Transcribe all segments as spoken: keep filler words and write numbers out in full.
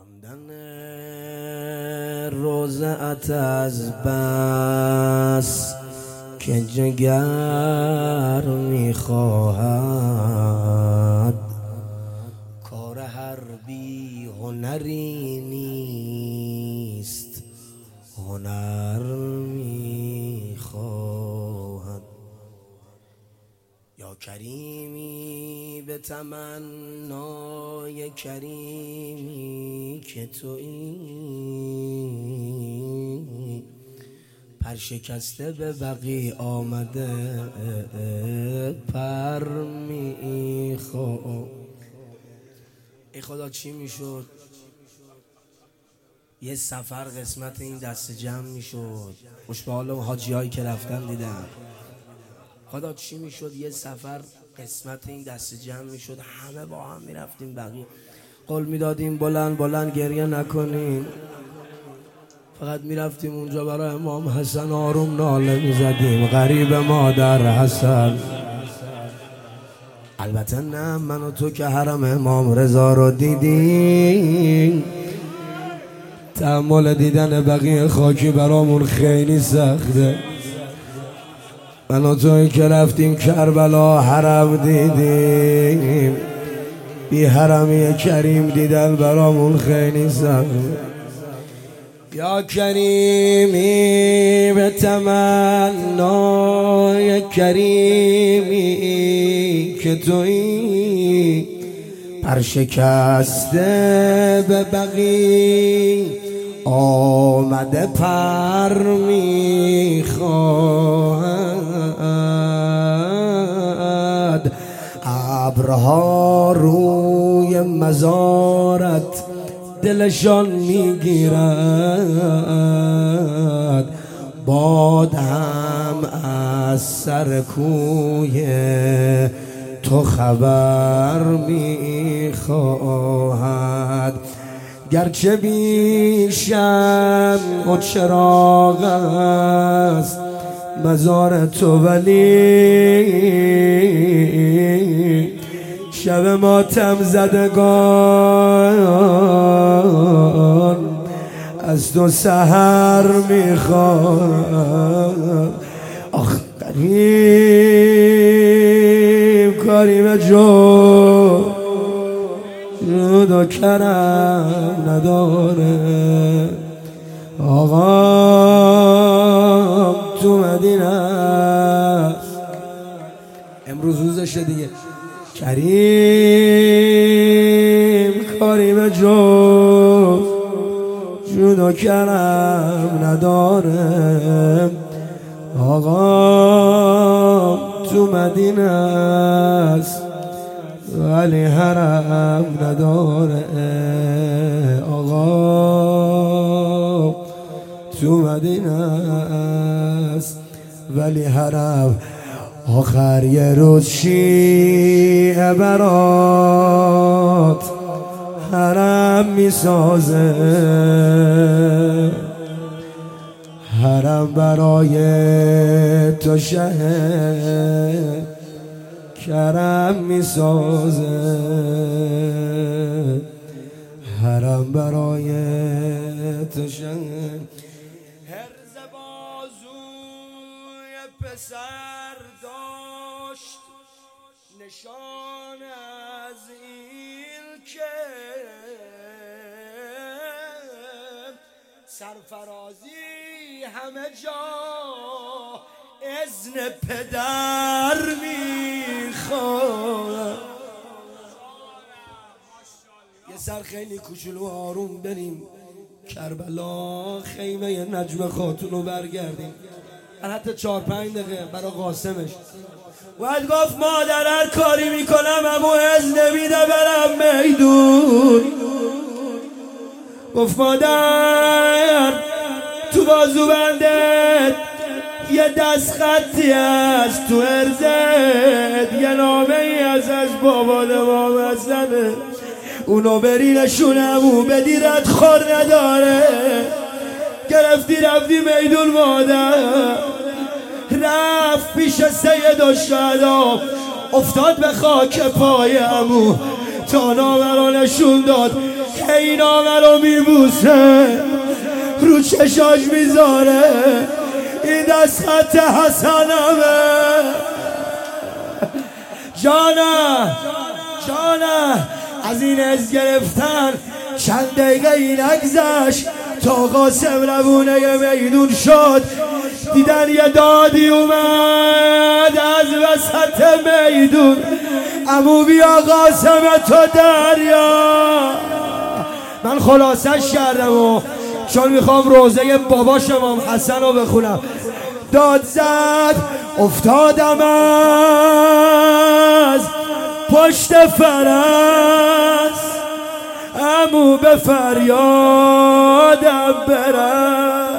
خواندن روضه‌ات از بس که جگر میخواهد، کار هر بی هنری نیست، هنر میخواهد. یا کریمی به تمنای کریمی که تویی، پر شکسته به بقی آمده پر میخواد. ای خدا چی میشد یه سفر قسمت این دست جمع میشد؟ خوش به حال اون حاجی هایی که رفتن دیدم. خدا چی میشد یه سفر قسمت این دست جمع میشد، همه با هم میرفتیم بقیه، قول میدادیم بلند بلند گریه نکنیم، فقط میرفتیم اونجا برای امام حسن آروم ناله میزدیم، غریب مادر حسن. البته نه من و تو که حرم امام رضا رو دیدیم، تحمل دیدن بقیه خاکی برامون خیلی سخته. من و توی که رفتیم کربلا حرم دیدیم، بی حرمی کریم دیدن برامون خیلی سخته. یا کریمی به تمنای کریمی که تویی، پر شکسته به بقی آمده پر میخواهد. ابرها روی مزارت دلشان میگیرد، باد هم از سر کوی تو خبر میخواهد. گرچه بیشم و چراغ است مزار تو، ولی شب ماتم زدگان از تو سحر میخواد. آخ قریب کریم جو جود و کرم نداره، آقا تو مدینه است. امروز روزشه دیگه. کریم کریم جو جود و کرم نداره، آقا تو مدینه است ولی حرم نداره. آقا تو مدینه است ولی حرم. آخر یه روز شیعه برات حرم میسازه، حرم برای تو شه کرم میسازه، حرم برای تو شه. هرز بازوی پسر داشت نشان از این که سرفرازی همه جا اذن پدر میخواد. یه سر خیلی کوچولو آروم بریم کربلا، خیمه نجم خاتون رو برگردیم، حتی چهار پنج دقیقه برای قاسمش. باید گفت مادر هر کاری میکنم امو اذن نمیده برم میدون. گفت مادر تو بازو بندت یه دست خطی هست، تو ارزت یه نامه ای از از بابا امام حسنه، اونو بری نشونمو بدی رد خور نداره. گرفتی رفتی میدون، مادر رفت پیش سید الشهدا، افتاد به خاک پای عمو تا نامه رو نشون داد. هی نامه رو میبوسه، رو چشاش میذاره این دست خط حسنمه. جانه جانه از این از گرفتن چند دقیقه این نگذشت تا قاسم روونه میدون شد. دیدن یه دادی اومد از وسط میدون، عمو بیا قاسم تو دریا. من خلاصش کردم و چون میخوام روزه باباش امام حسن رو بخونم، داد زد افتادم از پشت فرس، عمو به فریادم برم.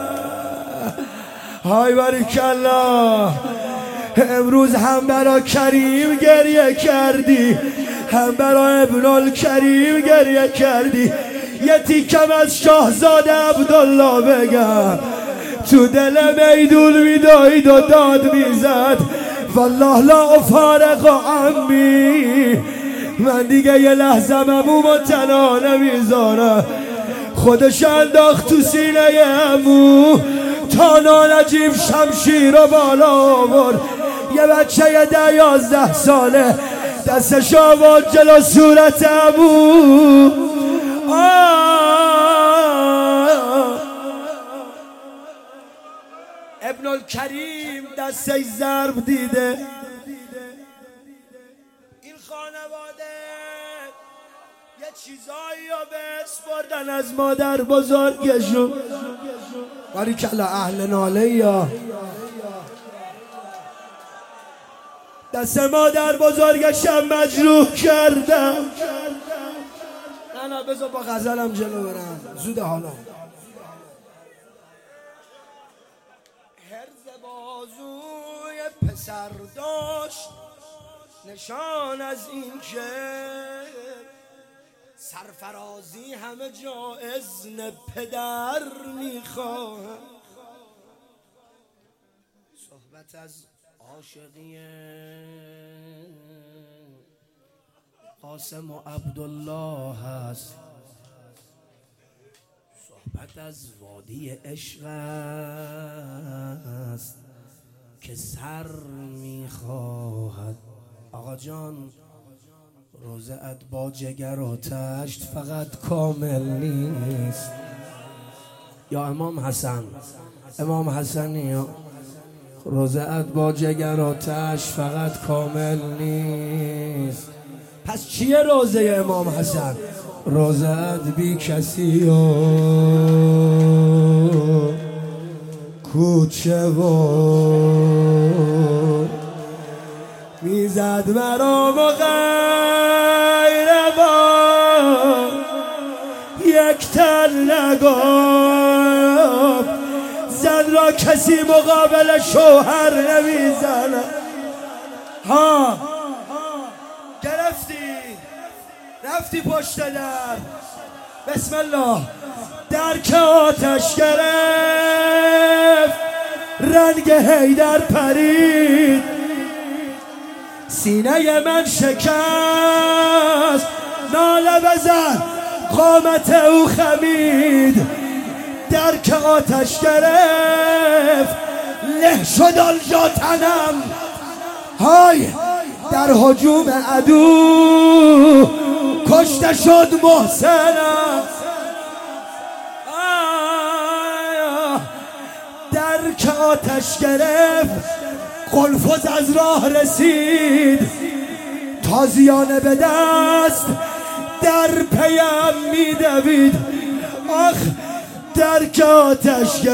های باریکالله، امروز هم برا کریم گریه کردی، هم برا ابن الکریم گریه کردی. یه تیکم از شاهزاده عبدالله بگم، تو دل میدون میدوید و داد میزد والله لا افارق عمی. من دیگه یه لحظه عمومو تنها نمیذارم. خودش انداخت تو سینه عمو تا نانجیب شمشیر رو بالا آورد. یه بچه ده یازده ساله دستش آورد جلو صورت عمو. ابن الکریم دستش ضرب دیده. این خانواده یه چیزایی رو به اسپردن از مادر بزرگشون. باریکالله اهل ناله یا دست مادر بزرگشم مجروح کردم. نه نه بذار با غزلم جلو برم، زوده حالا. هرز بازوی پسر داشت نشان از این که سرفرازی همه جا اذن پدر میخواه. صحبت از عاشقی قاسم و عبدالله هست، صحبت از وادی عشق است که سر میخواهد. آقا جان روزه ات با جگر و تشت فقط کامل نیست. یا امام حسن، امام حسنی، روزه ات با جگر و تشت فقط کامل نیست. پس چیه روزه امام حسن؟ روزه ات بی کسی و کوچه و میزد مرام و غیر با یک تن نگفت. زن را کسی مقابل شوهر نمیزنه. ها گرفتی رفتی پشت در، بسم الله، در که آتش گرفت رنگ حیدر پرید، سینه من شکست، ناله بزن قامت او خمید. در که آتش گرفت له شد آنجا تنم، های در هجوم عدو کشته شد محسنم. در که آتش گرفت قلفز از راه رسید، تازیانه به دست در پیم میدوید. آخ در که آتش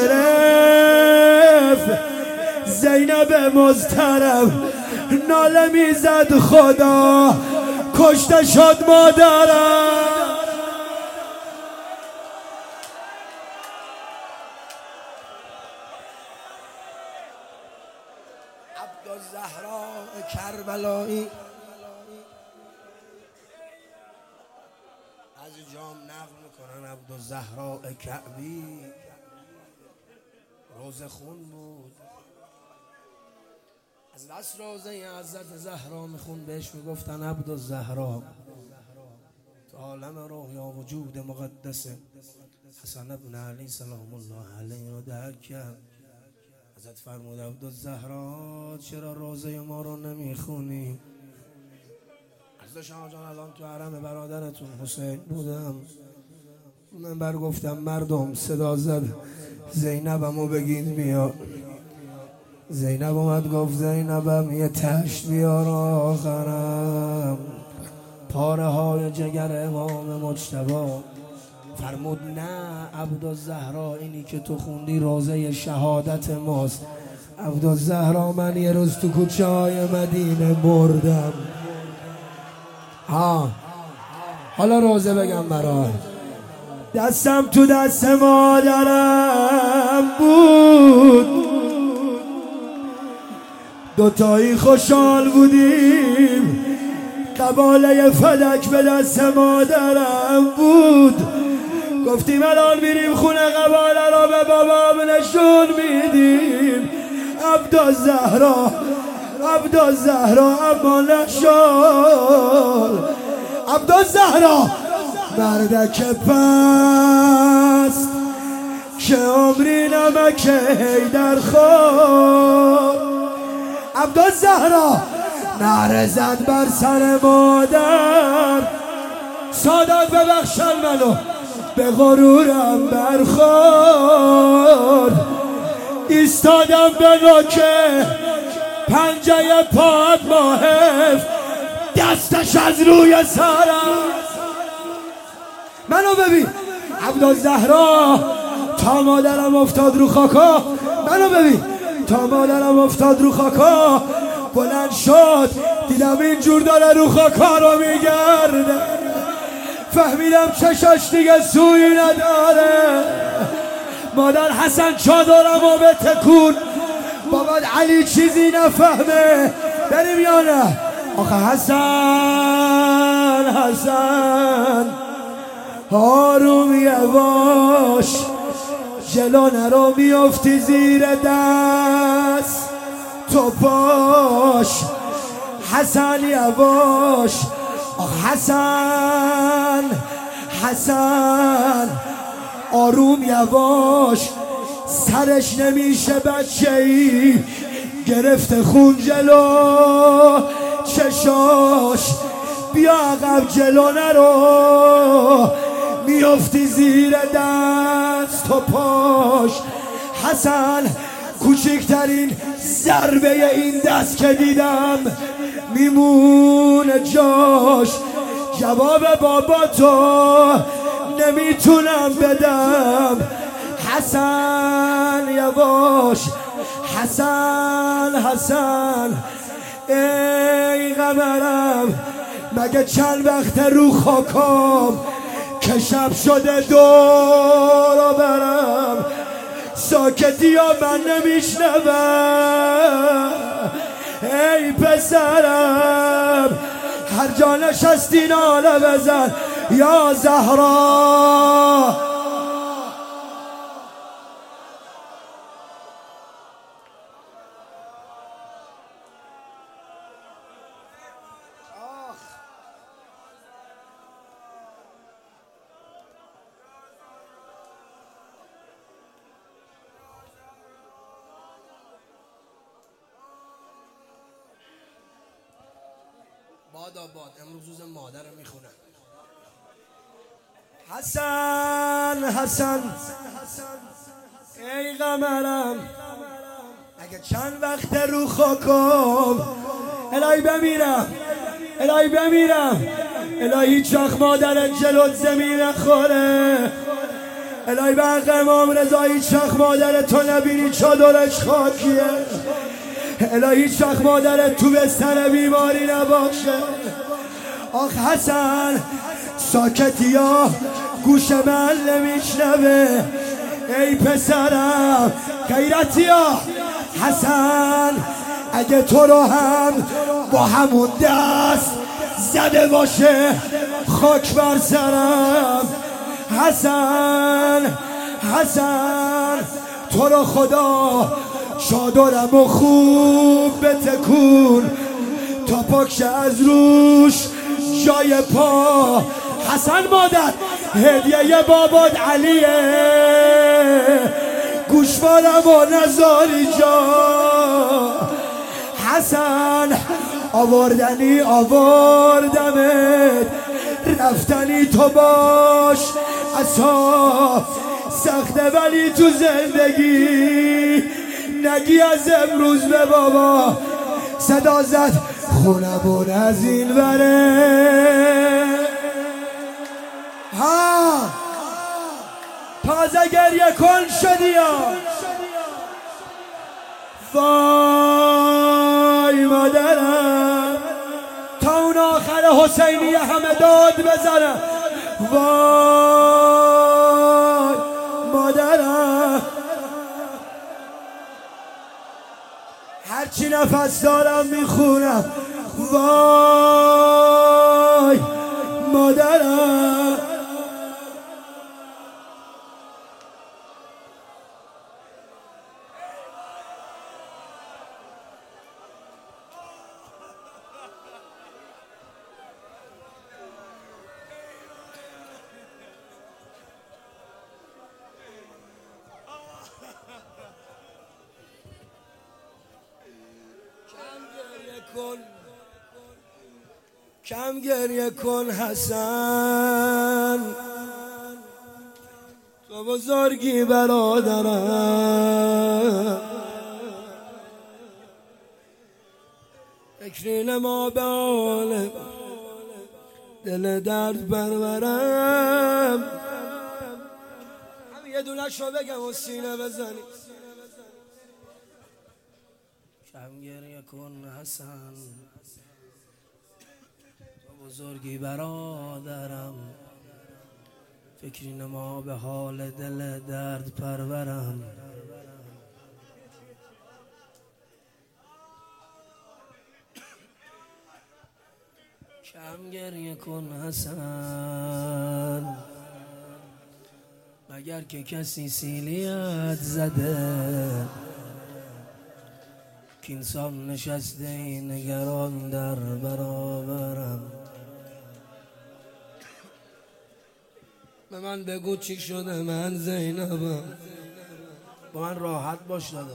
گرفت زینب مضطرب ناله میزد خدا کشته شد مادرم. عبدالزهرا کربلایی از جام نقل میکنن. عبدالزهرا کعبی روزه خون بود، از بس روزه حضرت زهرا میخون بهش میگفتن عبدالزهرا. تو عالم روح یا وجود مقدس حسن ابن علی سلام الله علیه رو درک کرد. ازت فرمود عبدالزهرا چرا روزه ما رو نمیخونی؟ از شما جان الان تو حرم برادرتون حسین بودم، من بر گفتم مردم صدا زد زینبمو بگید بیار. زینب اومد گفت زینبم یه تشت بیار آخرم. پاره های جگر امام مجتبی فرمود نه عبدالزهرا اینی که تو خوندی روزه شهادت ماست. عبدالزهرا من یه روز تو کوچه های مدینه مردم. ها حالا روزه بگم برای دستم تو دست مادرم بود، دوتایی خوشحال بودیم، قباله فلک به دست مادرم بود. گفتیم الان میریم خونه قباله را به بابام نشون میدیم. عبدالزهرا عبدالزهرا اما نشد. عبدالزهرا مردک پست که عمری نمک حیدر خورد. عبدالزهرا نعره زد بر سر مادر سادات ببخشن منو به غرورم برخورد. ایستادم به نوکه پنجه پاد ماهف دستش از روی سرم. منو ببین عبدالزهرا تا مادرم افتاد رو خاکا. منو ببین تا مادرم افتاد رو خاکا بلند شد دیدم اینجور داره رو خاکا رو میگرده. فهمیدم چشاش دیگه سوی نداره. مادر حسن چادرم و به تکون. بابا علی چیزی نفهمه بریم یا نه؟ آخه حسن حسن آروم یواش جلو نرو میافتی زیر دست تو باش. حسن یواش آخه حسن حسن آروم یواش سرش نمیشه بچه ای گرفته خون جلو چشاش. بیا عقب جلو نرو میافتی زیر دست و پاش. حسن کوچکترین ضربه این دست که دیدم میمونه جاش. جواب بابا تو نمیتونم بدم. حسن یواش حسن حسن ای قمرم مگه چند وقت رو خاکام که شب شده دور برم ساکتی ها من نمیشنوم. ای پسرم هر جا نشستی ناله بزن یا زهرا. باد آباد امروز روز مادر رو میخونم. حسن حسن ای قمرم اگه چند وقت رو خاکم الهی بمیرم الهی بمیرم الهی هیچ وقت مادر جلوت زمین نخوره. الهی به حق امام رضا هیچ وقت مادر تو نبینی چادرش خاکیه. الهی هیچ وقت مادرت تو بستر بیماری نباشه. آخ حسن ساکتی ها گوش من نمیشنوه. ای پسرم غیرتی ها حسن اگه تو رو هم با همون دست زده باشه خاک بر سرم. حسن حسن تو رو خدا چادرم و خوب بتکون تا پاکشه از روش جای پا. حسن مادر هدیه بابات علیه، گوشوارم و نزاری جا. حسن آوردنی آوردمت، رفتنی تو باش اصاب سخته ولی تو زندگی نگی از امروز به بابا صدا زد خونمون از این بره. ها تازه گریه کن شدی یا وای مادرم، تا اون آخر حسینی همه داد بزنه. وای مادرم، هرچی نفس دارم میخونم. وای مادرم، کم گریه کن حسن، تو بزرگی برادرم. فکرین ما به حال دل درد برورم. همین یه دونه شو بگم و سینه بزنی. کم گریه کن حسن، بزرگی برادرم. فکری نما به حال دل درد پرورم. کم گریه کن حسن، مگر که کسی سیلیت زده، که انسان نشسته نگران در برابرم. به من بگو چی شده، من زینبم، با من راحت باش داداش.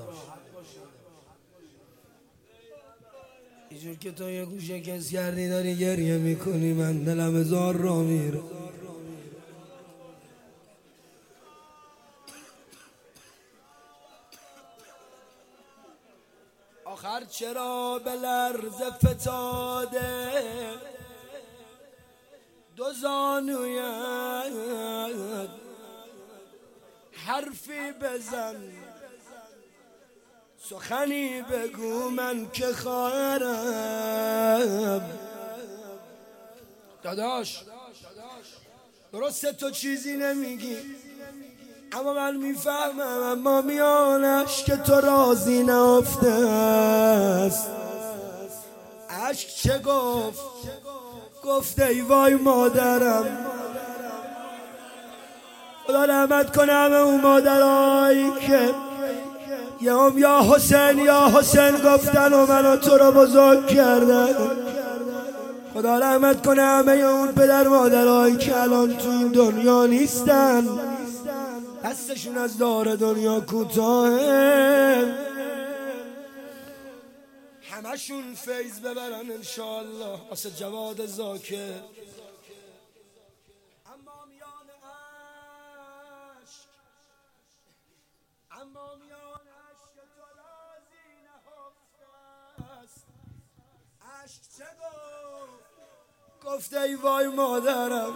اینجور که تو یه گوشه کس کردی داری گریه میکنی، من دلم هزار را میره. آخر چرا به لرز فتاده دو زانویت، حرفی بزن سخنی بگو من که خواهرم. داداش درسته تو چیزی نمیگی، اما من میفهمم، اما میانش که تو راضی نهفته است. عشق چه گفت؟ گفت ای وای مادرم. خدا رحمت کنه همه اون مادرایی که یه هم یا حسین یا حسین گفتن و منو تو رو بزرگ کردن. خدا رحمت کنه همه اون پدر مادرایی که الان تو این دنیا نیستن، دستشون از دار دنیا کوتاهه. همشون فیض ببرن انشاءالله واسه جواد زاکر. اما میان عشق، اما میان عشق تو رازی نهفته است. عشق چه گفت؟ گفت ای وای مادرم،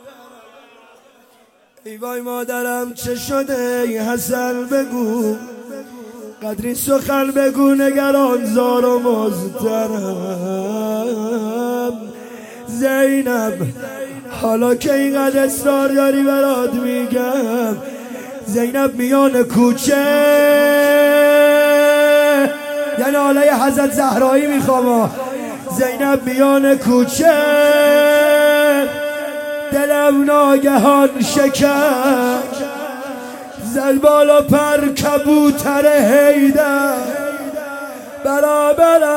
ای وای مادرم چه شده ای حسن بگو، قدری سخن بگو نگران زار و مزدرم. زینب حالا که اینقدر اصرار داری برات میگم، زینب میان کوچه، یعنی حاله حضرت زهرایی میخوام، زینب میان کوچه دلم ناگهان شکر، زد بالا پر کبوتر حیدر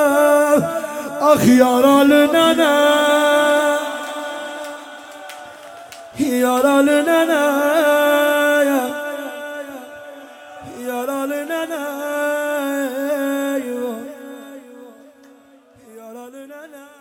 برابرم آخیارال ننه. یارال ننه یارال ننه یارال ننه